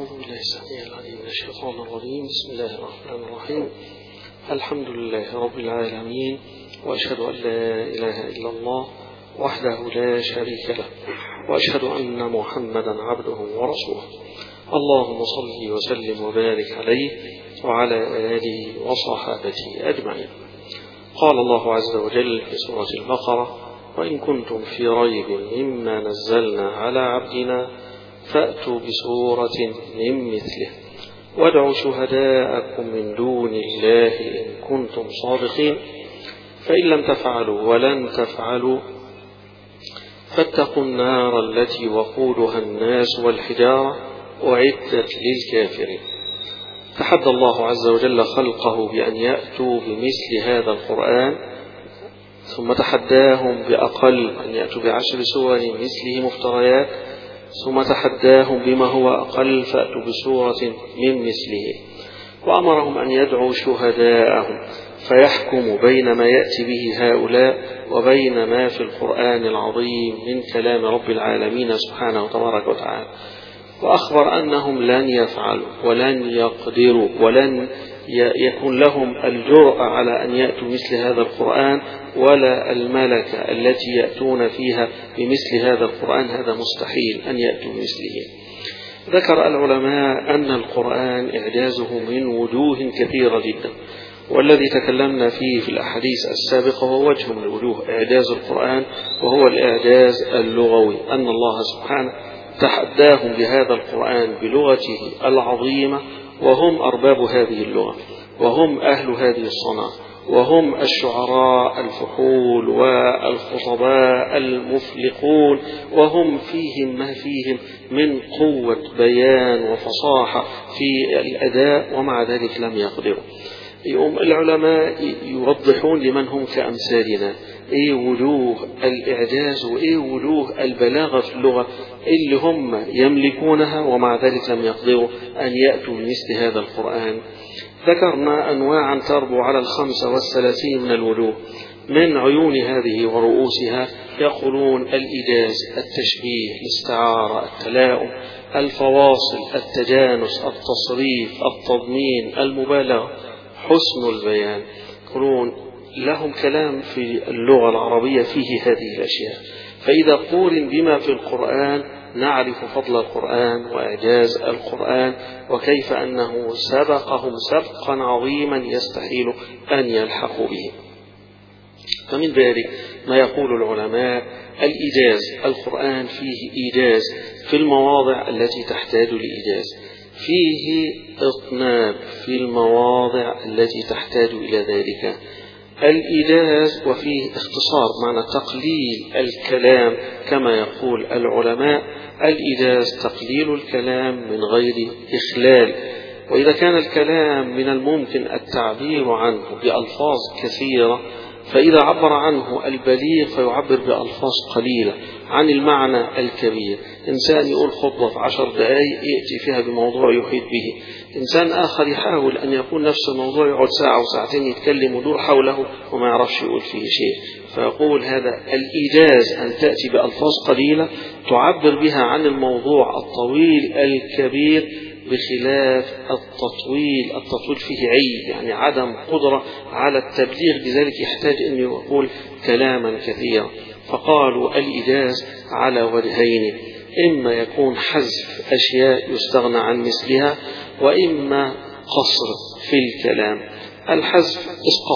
أعوذ بالله السميع العليم من الشيطان الرجيم. بسم الله الرحمن الرحيم. الحمد لله رب العالمين، وأشهد أن لا إله إلا الله وحده لا شريك له، وأشهد أن محمدا عبده ورسوله. اللهم صل وسلم وبارك عليه وعلى آله وصحابته أجمعين. قال الله عز وجل في سورة البقرة: وإن كنتم في ريب مما نزلنا على عبدنا فأتوا بسورة من مثله وادعوا شهداءكم من دون الله إن كنتم صادقين، فإن لم تفعلوا ولن تفعلوا فاتقوا النار التي وقودها الناس والحجارة أعدت للكافرين. تحدى الله عز وجل خلقه بأن يأتوا بمثل هذا القرآن، ثم تحداهم بأقل أن يأتوا بعشر سور مثله مفتريات، ثم تحداهم بما هو أقل فأتوا بسورة من مثله، وأمرهم أن يدعوا شهداءهم فيحكموا بين ما يأتي به هؤلاء وبين ما في القرآن العظيم من كلام رب العالمين سبحانه تبارك وتعالى. وأخبر أنهم لن يفعلوا ولن يقدروا ولن يكون لهم الجرأة على أن يأتوا مثل هذا القرآن، ولا الملكة التي يأتون فيها بمثل هذا القرآن، هذا مستحيل أن يأتوا بمثله. ذكر العلماء أن القرآن إعجازه من وجوه كثيرة جدا، والذي تكلمنا فيه في الأحاديث السابقة هو وجه من وجوه إعجاز القرآن، وهو الإعجاز اللغوي، أن الله سبحانه تحداهم بهذا القرآن بلغته العظيمة، وهم أرباب هذه اللغة، وهم أهل هذه الصنعة، وهم الشعراء الفحول والخطباء المفلقون، وهم فيهم ما فيهم من قوة بيان وفصاحة في الأداء، ومع ذلك لم يقدروا. العلماء يوضحون لمن هم كأمثالنا ايه وجوه الإعجاز وايه وجوه البلاغة في اللغة اللي هم يملكونها ومع ذلك لم يقدروا أن يأتوا بمثل هذا القرآن. ذكرنا أنواعا تربو على 35 من الوجوه. من عيون هذه ورؤوسها يقولون الإيجاز، التشبيه، الاستعارة، التلاؤم، الفواصل، التجانس، التصريف، التضمين، المبالغة، حسن البيان. يقولون لهم كلام في اللغة العربية فيه هذه الأشياء، فإذا قورن بما في القرآن نعرف فضل القرآن وإعجاز القرآن، وكيف أنه سبقهم سبقا عظيما يستحيل أن يلحقوا به. فمن ذلك ما يقول العلماء الإيجاز. القرآن فيه إيجاز في المواضع التي تحتاج لإيجاز، فيه إطناب في المواضع التي تحتاج إلى ذلك الإيجاز، وفيه اختصار معنى تقليل الكلام كما يقول العلماء. الإيجاز تقليل الكلام من غير إخلال، وإذا كان الكلام من الممكن التعبير عنه بألفاظ كثيرة، فإذا عبر عنه البليغ فيعبر بألفاظ قليلة عن المعنى الكبير. إنسان يقول خطبة في 10 دقائق يأتي فيها بموضوع يحيط به، إنسان آخر يحاول أن يكون نفس الموضوع يقعد ساعة وساعتين يتكلم ودور حوله وما يعرفش يقول فيه شيء. فيقول هذا الإيجاز أن تأتي بألفاظ قليلة تعبر بها عن الموضوع الطويل الكبير، بخلاف التطويل فيه عيب، يعني عدم قدرة على التبليغ، بذلك يحتاج أن يقول كلاما كثيرا. فقالوا الإيجاز على وجهين: إما يكون حذف أشياء يستغنى عن مثلها، وإما قصر في الكلام. الحذف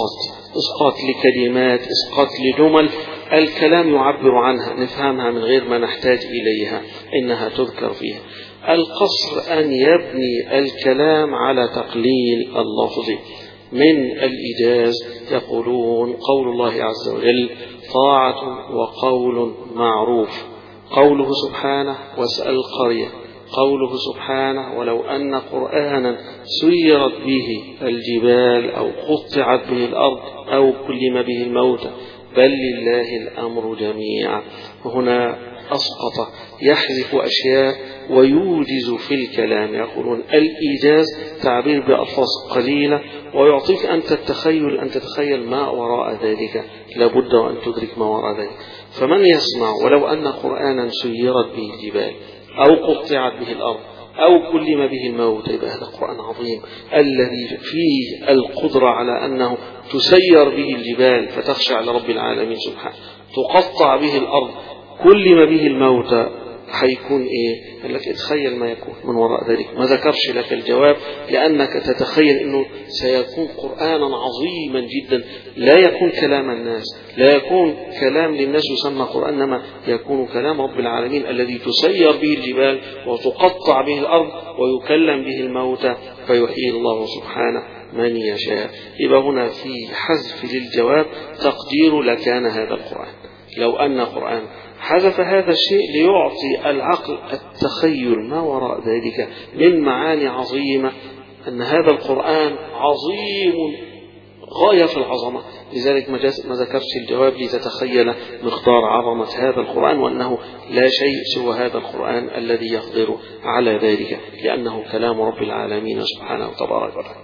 إسقاط لكلمات، إسقاط لجمل الكلام يعبر عنها نفهمها من غير ما نحتاج إليها، إنها تذكر فيها. القصر أن يبني الكلام على تقليل اللفظ. من الإيجاز يقولون قول الله عز وجل: طاعة وقول معروف. قوله سبحانه: واسأل القرية. قوله سبحانه: ولو أن قرآنا سيرت به الجبال أو قطعت به الأرض أو كلم به الموتى بل لله الأمر جميعا. هنا أسقط، يحذف أشياء ويوجز في الكلام. يقولون الإيجاز تعبير بألفاظ قليلة، ويعطيك أنت التخيل أن تتخيل ما وراء ذلك، لابد أن تدرك ما وراء ذلك. فمن يسمع ولو أن قرآنا سيرت به الجبال أو قطعت به الأرض أو كلم به الموت، يبقى هذا قرآن عظيم الذي فيه القدرة على أنه تسير به الجبال فتخشع لرب العالمين سبحانه، تقطع به الأرض، كلم به الموت، هيكون ايه؟ قال لك اتخيل ما يكون من وراء ذلك. ما ذكرش لك الجواب لأنك تتخيل انه سيكون قرآنا عظيما جدا، لا يكون كلام الناس، لا يكون كلام للناس يسمى قرآن، انما يكون كلام رب العالمين الذي تسير به الجبال وتقطع به الأرض ويكلم به الموتى فيحيي الله سبحانه من يشاء. يبقى هنا في حذف للجواب تقدير لكان هذا القرآن. لو أن قرآن حذف هذا الشيء ليعطي العقل التخيل ما وراء ذلك من معاني عظيمة، أن هذا القرآن عظيم غاية في العظمة، لذلك ما ذكرش الجواب لتتخيل مقدار عظمة هذا القرآن، وأنه لا شيء سوى هذا القرآن الذي يقدر على ذلك، لأنه كلام رب العالمين سبحانه وتبارك وتعالى.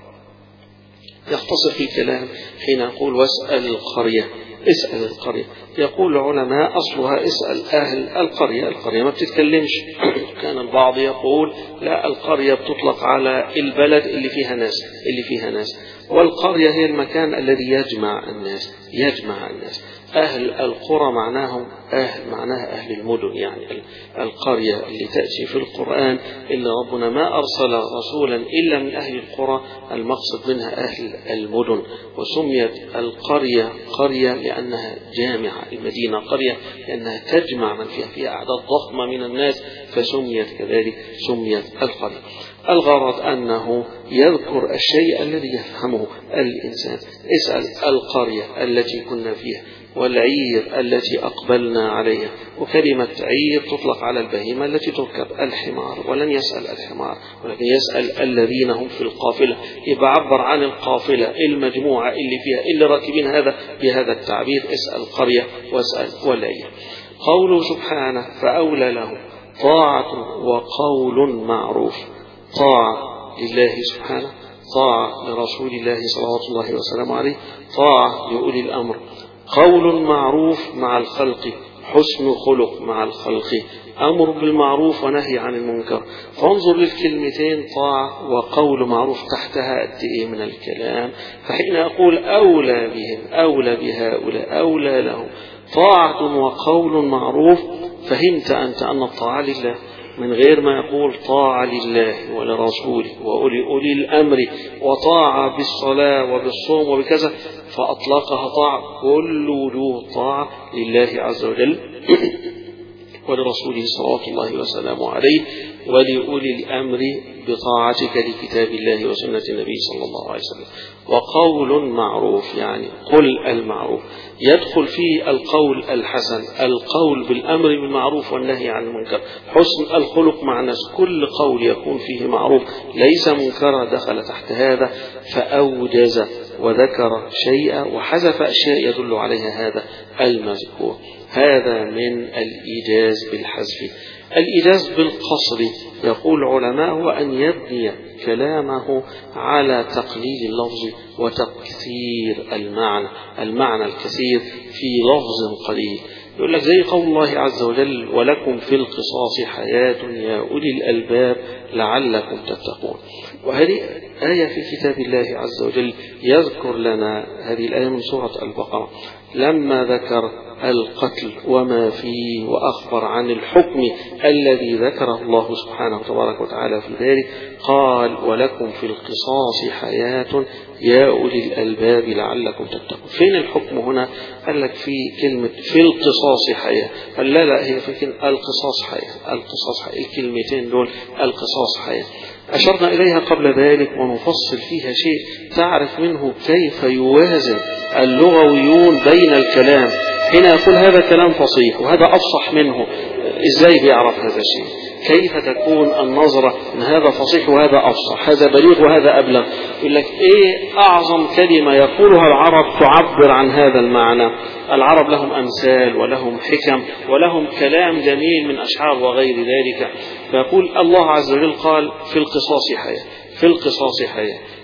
يختصر في الكلام حين يقول واسأل القرية، اسأل القرية. يقول العلماء أصلها اسأل أهل القرية. القرية ما بتتكلمش. كان البعض يقول لا، القرية بتطلق على البلد اللي فيها ناس، والقرية هي المكان الذي يجمع الناس. أهل القرى معناها أهل المدن، يعني القرية اللي تأتي في القرآن إلا ربنا ما أرسل رسولا إلا من أهل القرى، المقصد منها أهل المدن. وسميت القرية قرية لأنها جامعة، المدينة قرية لأنها تجمع من فيها أعداد ضخمة من الناس، فسميت كذلك سميت القرية. الغرض أنه يذكر الشيء الذي يفهمه الإنسان. اسأل القرية التي كنا فيها، والعير التي أقبلنا عليها. وكلمة عير تطلق على البهيمة التي تركب، الحمار، ولن يسأل الحمار ولكن يسأل الذين هم في القافلة، يبقى عبر عن القافلة المجموعة اللي فيها اللي راكبين هذا بهذا التعبير، اسأل القرية واسأل والعير. قوله سبحانه فأولى لهم طاعة وقول معروف. طاعة لله سبحانه، طاعة لرسول الله صلوات الله وسلامه عليه، طاعة لأولي الأمر، قول معروف مع الخلق، حسن خلق مع الخلق، أمر بالمعروف ونهي عن المنكر. فانظر للكلمتين طاعة وقول معروف تحتها قد إيه من الكلام. فحين أقول أولى بهم، أولى بهؤلاء، أولى لهم طاعة وقول معروف، فهمت أنت أن الطاعة لله، من غير ما يقول طاعة لله ولرسوله وأولي الأمر وطاعة بالصلاة وبالصوم وبكذا، فأطلقها طاعة، كل وجوه طاعة لله عز وجل ولرسوله صلوات الله وسلامه عليه، ولأولي الأمر بطاعتك لكتاب الله وسنة النبي صلى الله عليه وسلم. وقول معروف يعني قل المعروف، يدخل فيه القول الحسن، القول بالأمر بالمعروف والنهي عن المنكر، حسن الخلق مع الناس، كل قول يكون فيه معروف ليس منكرا دخل تحت هذا. فأوجز وذكر شيئا وحذف أشياء يدل عليها هذا المذكور. هذا من الإيجاز بالحذف. الإيجاز بالقصر يقول العلماء هو أن يبني كلامه على تقليل اللفظ وتكثير المعنى الكثير في لفظ قليل. يقول لك زي قول الله عز وجل ولكم في القصاص حياة يا أولي الألباب لعلكم تتقون. وهذه آية في كتاب الله عز وجل يذكر لنا هذه الآية من سورة البقرة، لما ذكر القتل وما فيه وأخبر عن الحكم الذي ذكره الله سبحانه وتبارك وتعالى في ذلك، قال ولكم في القصاص حياة يا أولي الألباب لعلكم تتقون. فين الحكم هنا؟ قال لك في كلمة في القصاص حياة، قال لا هي في كلمة القصاص حياة، الكلمتين دول القصاص حياة أشرنا إليها قبل ذلك ونفصل فيها شيء تعرف منه كيف يوازن اللغويون بين الكلام. هنا يقول هذا كلام فصيح وهذا أفصح منه، إزاي بيعرف هذا الشيء؟ كيف تكون النظرة أن هذا فصيح وهذا أفصح، هذا بليغ وهذا أبلغ؟ يقول لك إيه أعظم كلمة يقولها العرب تعبر عن هذا المعنى؟ العرب لهم أمثال ولهم حكم ولهم كلام جميل من أشعار وغير ذلك. فيقول الله عز وجل قال في القصاص حياة، في القصاص حياة،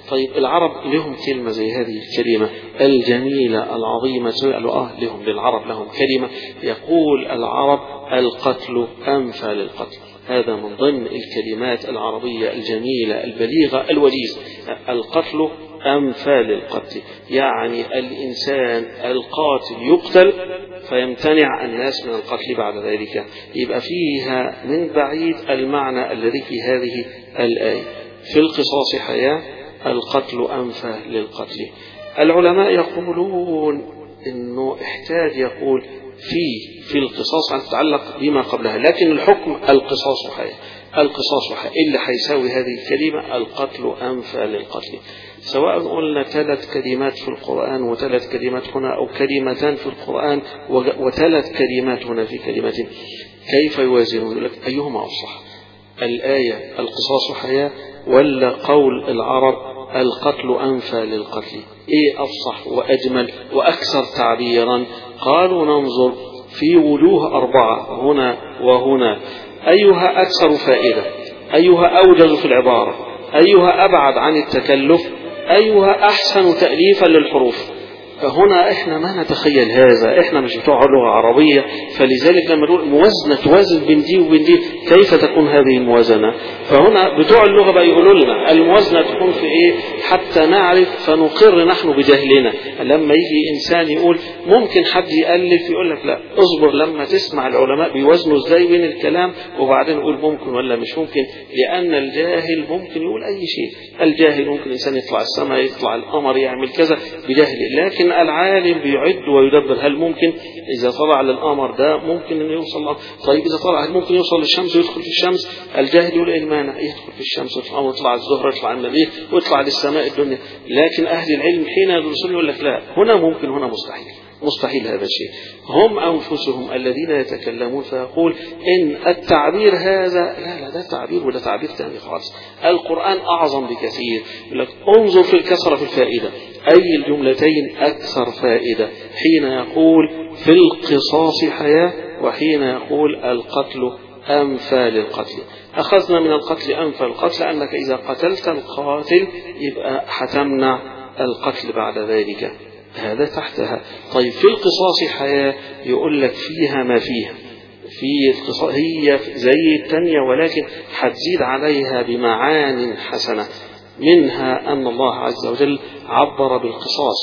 طيب العرب لهم كلمة زي هذه الكلمة الجميلة العظيمة، لهم للعرب لهم كلمة يقول العرب القتل أنفى للقتل. هذا من ضمن الكلمات العربية الجميلة البليغة الوجيزة، القتل أنفى للقتل، يعني الإنسان القاتل يقتل فيمتنع الناس من القتل بعد ذلك. يبقى فيها من بعيد المعنى الذي في هذه الآية، في القصاص حياة، القتل أنفى للقتل. العلماء يقولون إنه احتاج يقول في القصاص أن تتعلق بما قبلها، لكن الحكم القصاص حياة، القصاص حياة اللي حيساوي هذه الكلمة القتل أنفى للقتل. سواء قلنا 3 كلمات في القرآن و3 كلمات هنا، أو كلمتان في القرآن و3 كلمات هنا في كلمة، كيف يوازنون؟ لك أيهما أفصح، الآية القصاص حياة ولا قول العرب القتل أنفى للقتل؟ إيه أفصح وأجمل وأكثر تعبيرا؟ قالوا ننظر في وجوه 4 هنا وهنا، أيها أكثر فائدة، أيها أوجز في العبارة، أيها أبعد عن التكلف، أيها أحسن تأليفا للحروف. هنا احنا ما نتخيل هذا، احنا مش بتوع لغة عربية، فلذلك لما نقول موازنة توازن بين دي وبين دي، كيف تكون هذه الموازنة؟ فهنا بتوع اللغة بقى يقولوا لنا الموازنة تكون في ايه حتى نعرف فنقر نحن بجهلنا. لما يجي انسان يقول ممكن حد يألف، يقول لك لا اصبر لما تسمع العلماء بيوازنوا ازاي بين الكلام وبعدين نقول ممكن ولا مش ممكن، لأن الجاهل ممكن يقول أي شيء. الجاهل ممكن إنسان يطلع السماء، يطلع القمر، يعمل كذا بجهل، لكن العالم بيعد ويدبر. هل ممكن إذا طلع للقمر ده ممكن إنه يوصل؟ طيب إذا طلع هل ممكن يوصل للشمس ويدخل في الشمس؟ الجاهل يقول إيه المانع؟ يدخل في الشمس ويطلع الزهرة، يطلع النبي، ويطلع للسماء الدنيا. لكن أهل العلم حين يدرسون يقول لك لا، هنا ممكن، هنا مستحيل، مستحيل هذا الشيء. هم أنفسهم الذين يتكلمون فيقول إن التعبير هذا لا ده تعبير وده تعبير ثاني خالص. القرآن أعظم بكثير. يقول لك انظر في الكسرة في الفائدة، أي الجملتين أكثر فائدة، حين يقول في القصاص حياة وحين يقول القتل أنفى للقتل. أخذنا من القتل أنفى للقتل أنك إذا قتلت القاتل يبقى حتمنع القتل بعد ذلك، هذا تحتها. طيب في القصاص حياة يقول لك فيها ما فيها، في القصاص هي زي الثانية ولكن حتزيد عليها بمعان حسنة، منها أن الله عز وجل عبر بالقصاص،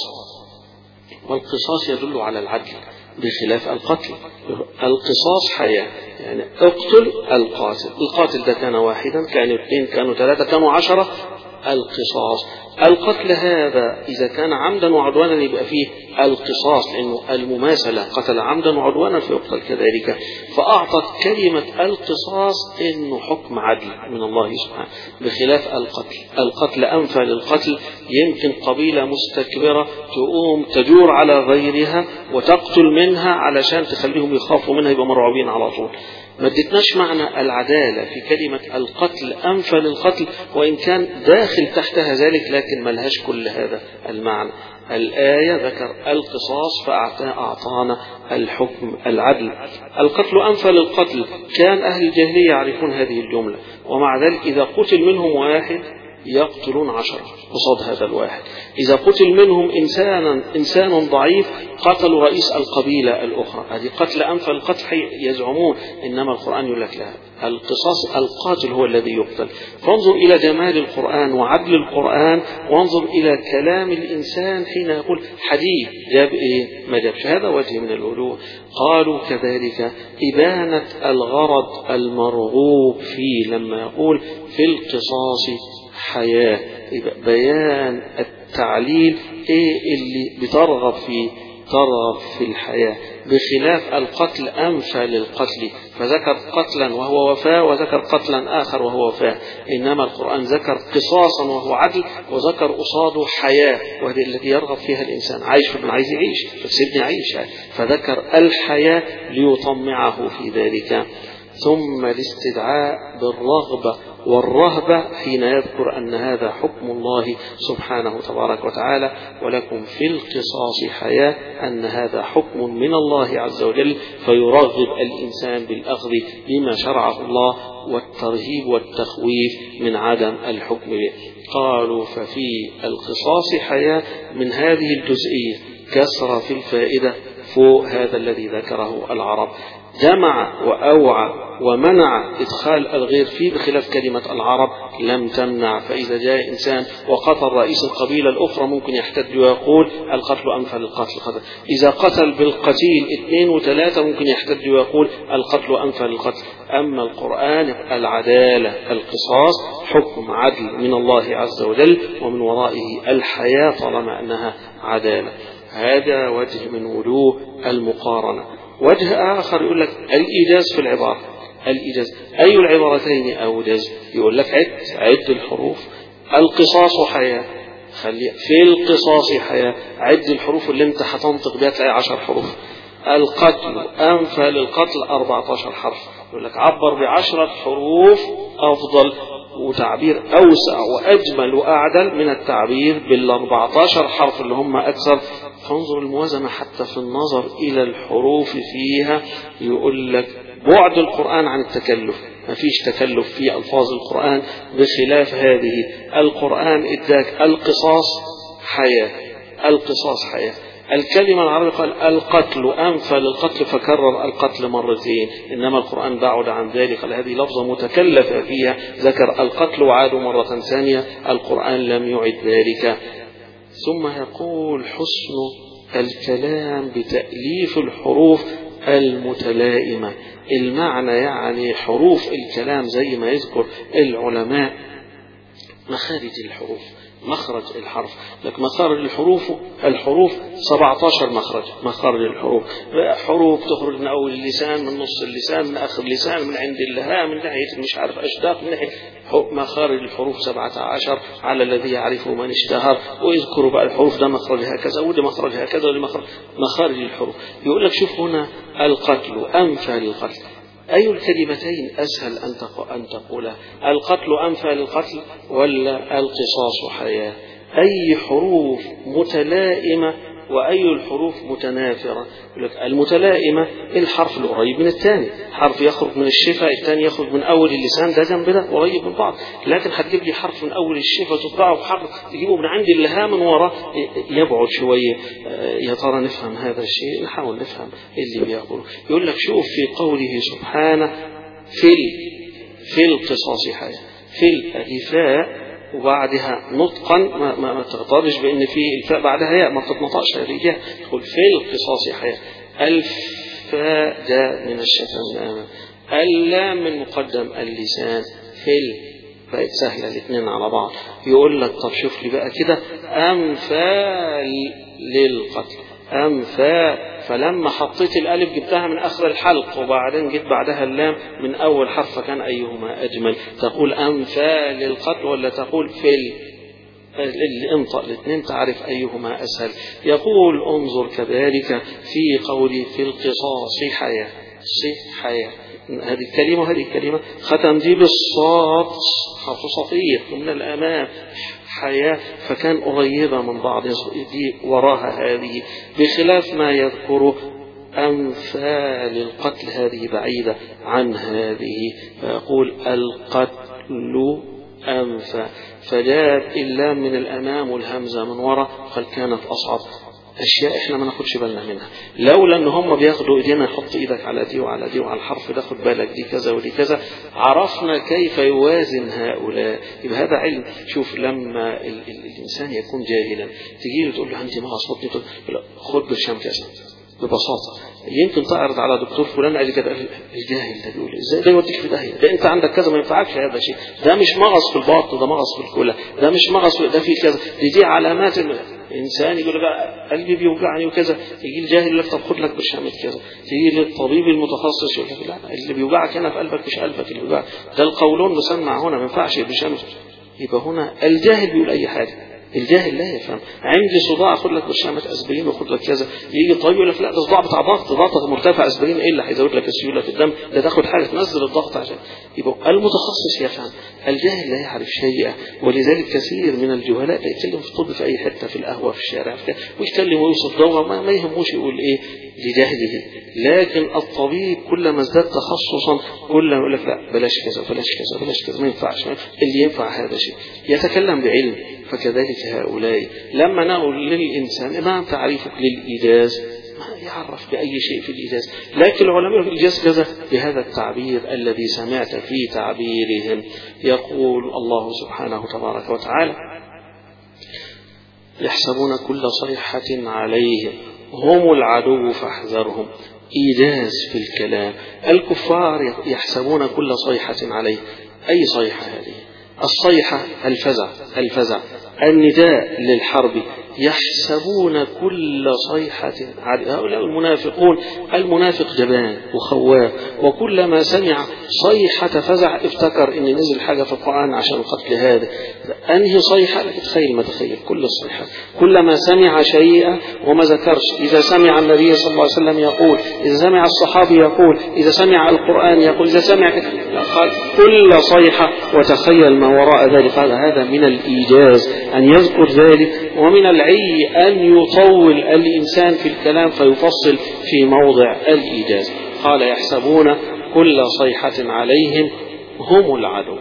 والقصاص يدل على العدل بخلاف القتل. القصاص حياة، يعني اقتل القاتل، القاتل ده كان واحدا، كانوا 2، كانوا 3، كانوا 10، القصاص. القتل هذا إذا كان عمدا وعدوانا يبقى فيه القصاص، لأنه المماثلة قتل عمدا وعدوانا فيقتل كذلك. فأعطت كلمة القصاص إنه حكم عدل من الله سبحانه بخلاف القتل. القتل أنفى للقتل، يمكن قبيلة مستكبرة تقوم تجور على غيرها وتقتل منها علشان تخليهم يخافوا منها، يبقى مرعوبين على طول. ما ادتناش معنى العدالة في كلمة القتل أنفى للقتل، وإن كان داخل تحتها ذلك لكن ملهاش كل هذا المعنى. الآية ذكر القصاص فأعطانا الحكم العدل. القتل أنفى للقتل، كان أهل الجاهلية يعرفون هذه الجملة، ومع ذلك إذا قتل منهم واحد يقتلون 10 قصاد هذا الواحد. إذا قتل منهم إنسان ضعيف قتلوا رئيس القبيلة الأخرى. هذه قتل أنفى القتل يزعمون، إنما القرآن يقول لك لا، القصاص القاتل هو الذي يقتل. فانظر إلى جمال القرآن وعدل القرآن، وانظر إلى كلام الإنسان حين يقول حديث جاب إيه ما جابش. هذا وجه من الألوه. قالوا كذلك إبانة الغرض المرغوب فيه لما يقول في القصاص حياة، بيان التعليل ايه اللي بترغب فيه، ترغب في الحياة، بخلاف القتل أنفى للقتل، فذكر قتلا وهو وفاة وذكر قتلا آخر وهو وفاة. إنما القرآن ذكر قصاصا وهو عدل، وذكر قصاده حياة وهذه التي يرغب فيها الإنسان، عايش فمن عايز يعيش فسيبني عيش، فذكر الحياة ليطمعه في ذلك. ثم الاستدعاء بالرغبة والرهبة حين يذكر أن هذا حكم الله سبحانه تبارك وتعالى، ولكم في القصاص حياة، أن هذا حكم من الله عز وجل، فيرغب الإنسان بالأخذ بما شرعه الله، والترهيب والتخويف من عدم الحكم به. قالوا ففي القصاص حياة من هذه الجزئية كسر في الفائدة فوق هذا الذي ذكره العرب، جمع وأوعى ومنع إدخال الغير فيه، بخلاف كلمة العرب لم تمنع. فإذا جاء إنسان وقتل رئيس القبيلة الأخرى ممكن يحتج ويقول القتل أنفى للقتل قتل. إذا قتل بالقتيل 2 و3 ممكن يحتج ويقول القتل أنفى للقتل. أما القرآن العدالة، القصاص حكم عدل من الله عز وجل، ومن ورائه الحياة طالما أنها عدالة. هذا وجه من وجوه المقارنة. وجه آخر يقول لك الإيجاز في العبارة. الإيجاز أي العبارتين أوجز؟ يقول لك عد الحروف. القصاص حياة، خلي في القصاص حياة، عد الحروف اللي انت هتنطق بها تلاقي 10 حروف. القتل أنفى للقتل 14 حرف، يقول لك عبر ب10 حروف أفضل وتعبير أوسع وأجمل وأعدل من التعبير بال14 حرف اللي هم أكثر. فانظر الموازنة حتى في النظر إلى الحروف فيها. يقول لك بعد القرآن عن التكلف، ما فيش تكلف في ألفاظ القرآن، بخلاف هذه القرآن اداك القصاص حياة. القصاص حياة. الكلمة العربية قال القتل أنفى للقتل فكرر القتل مرتين، إنما القرآن بعد عن ذلك، قال هذه لفظة متكلفة فيها، ذكر القتل وعاد مرة ثانية، القرآن لم يعد ذلك. ثم يقول حسن الكلام بتأليف الحروف المتلائمة. المعنى يعني حروف الكلام زي ما يذكر العلماء مخارج الحروف، مخرج الحرف، لكن مخارج الحروف 17 مخرج الحروف. حروف تخرج من أول اللسان، من نص اللسان، من آخر اللسان، من عند اللهام، من ناحية مش عارف أشداق، من ناحية مخارج الحروف 17 على الذي يعرفه من اشتهر. ويذكروا بقى الحروف ده مخرجها كذا وده مخرجها كذا وده مخارج الحروف. يقول لك شوف هنا القتل أنفى للقتل، أي الكلمتين أسهل أن تقولها؟ القتل أنفى للقتل ولا القصاص حياة؟ أي حروف متلائمة وأي الحروف متنافرة؟ المتلائمة الحرف القريب من الثاني، حرف يخرج من الشفة الثاني يخرج من أول اللسان، ده جنب ده قريب من بعض. لكن هتجيب لي حرف من أول الشفة تطبعه وحرف تجيبه من عند اللهام من وراء يبعد شوية. يا ترى نفهم هذا الشيء؟ نحاول نفهم اللي بيقوله. يقول لك شوف في قوله سبحانه في القصاص حياة، في الفاء وبعدها نطقا ما تغترش بأن في الفاء بعدها ياء، ما تتنطقش هذه. تقول في القصاص حياة. الفاء جاء من الشفة من أمام، اللام من مقدم اللسان، بقت سهلة الاثنين على بعض. يقول لك طب شوف لي بقى كده أنفال للقتل، أنفال، فلما حطيت الألف جبتها من آخر الحلق وبعدين جيت بعدها اللام من أول حرف، فكان أيهما أجمل؟ تقول أنفال للقتل ولا تقول في اللي انطق الاثنين تعرف أيهما أسهل. يقول انظر كذلك في قولي في القصاص حياة، حياة، هذه الكلمة وهذه الكلمة ختم دي بالصاد، حرف صفير من الأمام، حياة، فكان قريبة من بعض، دي وراها هذه، بخلاف ما يذكره أنفال القتل هذه بعيدة عن هذه. فيقول القتل أنفى، فجاءت اللام من الأمام والهمزة من وراء، قال كانت أصعب. أشياء إحنا ما ناخدش بالنا منها، لولا أن هم بياخدوا إيدينا، يحط إيدك على دي وعلى دي وعلى الحرف ده، خد بالك دي كذا ودي كذا، عرفنا كيف يوازن هؤلاء. يبقى هذا علم. شوف لما الإنسان يكون جاهلا تجي له تقول له أنت ما أصبتني، تقول له خد برشام كذا ببساطة. يمكن تعرض على دكتور فلان قال كده، الجاهل ده بيقول ازاي ده يوديك في داهيه، ده انت عندك كذا ما ينفعكش هذا شيء، ده مش مغص في البطن، ده مغص في الكلى، ده مش مغص، ده في كذا، دي علامات. الانسان يقول لك قلبي بيوجعني وكذا، يجي الجاهل يقول لك طب خد لك برشامه كذا، تيجي للطبيب المتخصص يقول لك لا، اللي بيوجعك هنا في قلبك مش قلبك اللي بيوجعك، ده القولون مسمع هنا ما ينفعش برشامه. يبقى هنا الجاهل بيقول اي حاجه، الجاهل لا يفهم. عندي صداع خد لك برشامة أسبرين وخد لك كذا، يجي الطبيب يقول لك لا ده صداع بتاع ضغطك مرتفع، أسبرين إيه اللي هيزود لك السيولة في الدم؟ ده تاخد حاجة تنزل الضغط عشان. يبقى المتخصص يفهم، الجاهل لا يعرف شيئا. ولذلك كثير من الجهلاء يتكلم في الطب في أي حتة، في القهوة في الشارع ويتكلم ويوصف دواء ما يهموش يقول إيه لجهله. لكن الطبيب كلما ازداد تخصصا كلما يقول لك لا بلاش كذا بلاش كذا بلاش كذا، ما ينفعش، اللي ينفع هذا شيء، يتكلم بعلم. فكذلك هؤلاء لما نقول للإنسان ما تعريفك للإيجاز، ما يعرف بأي شيء في الإيجاز، لكن العلماء في الإيجاز كذا بهذا التعبير الذي سمعت في تعبيرهم. يقول الله سبحانه تبارك وتعالى: يحسبون كل صيحة عليهم هم العدو فاحذرهم. إيجاز في الكلام. الكفار يحسبون كل صيحة عليه. أي صيحة هذه؟ الصيحة الفزع النداء للحرب. يحسبون كل صيحة عليه. هؤلاء المنافقون، المنافق جبان وخواف، وكلما سمع صيحة فزع افتكر ان نزل حاجة في القرآن عشان قتل هذا. انهي صيحة؟ تخيل ما تخيل كل الصيحة. كلما سمع شيئا وما ذكرش، اذا سمع النبي صلى الله عليه وسلم يقول، اذا سمع الصحابي يقول، اذا سمع القرآن يقول، اذا سمع قال كل صيحة. وتخيل ما وراء ذلك. قال هذا من الإيجاز أن يذكر ذلك، ومن العي أن يطول الإنسان في الكلام فيفصل في موضع الإيجاز. قال يحسبون كل صيحة عليهم هم العدو.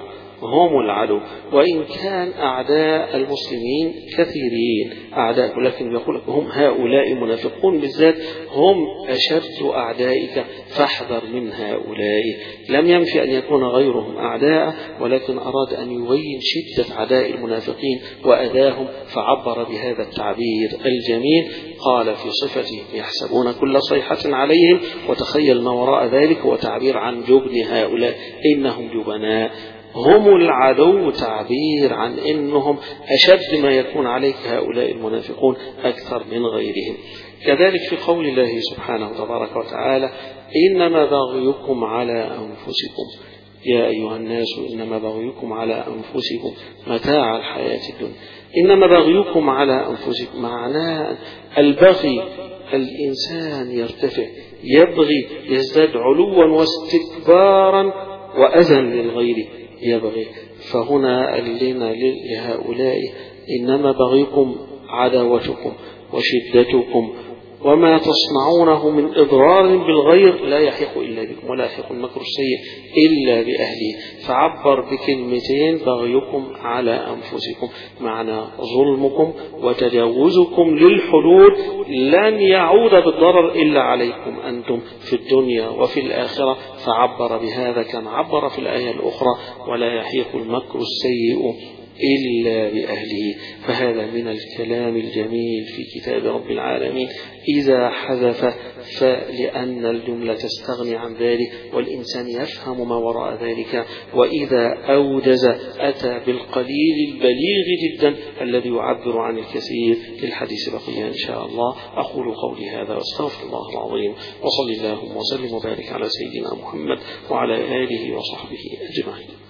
وإن كان أعداء المسلمين كثيرين أعداء، لكن يقول لك هم هؤلاء المنافقون بالذات هم أشد أعدائك فاحذر من هؤلاء. لم ينفي أن يكون غيرهم أعداء، ولكن أراد أن يبين شدة أعداء المنافقين وأذاهم فعبر بهذا التعبير الجميل. قال في صفتهم يحسبون كل صيحة عليهم، وتخيل ما وراء ذلك هو تعبير عن جبن هؤلاء، إنهم جبناء. هم العدو تعبير عن إنهم أشد ما يكون عليك هؤلاء المنافقون أكثر من غيرهم. كذلك في قول الله سبحانه تبارك وتعالى: إنما بغيكم على أنفسكم يا أيها الناس إنما بغيكم على أنفسكم متاع الحياة الدنيا. إنما بغيكم على أنفسكم معناه البغي، الإنسان يرتفع يبغي يزداد علوا واستكبارا وأذى للغير يبغي. فهنا قال لنا لهؤلاء: إنما بغيكم عداوتكم وشدتكم وما تصنعونه من إضرار بالغير لا يحيق إلا بكم ولا يحيق المكر السيء إلا بأهله. فعبر بكلمتين: بغيكم على أنفسكم، معنى ظلمكم وتجاوزكم للحدود لن يعود بالضرر إلا عليكم أنتم في الدنيا وفي الآخرة. فعبر بهذا كما عبر في الآية الأخرى: ولا يحيق المكر السيء إلا بأهله. فهذا من الكلام الجميل في كتاب رب العالمين. إذا حذف فلأن الجملة تستغني عن ذلك والإنسان يفهم ما وراء ذلك، وإذا أوجز أتى بالقليل البليغ جدا الذي يعبر عن الكثير. للحديث بقية إن شاء الله. أقول قولي هذا واستغفر الله العظيم، وصلى اللهم وسلم وبارك على سيدنا محمد وعلى آله وصحبه أجمعين.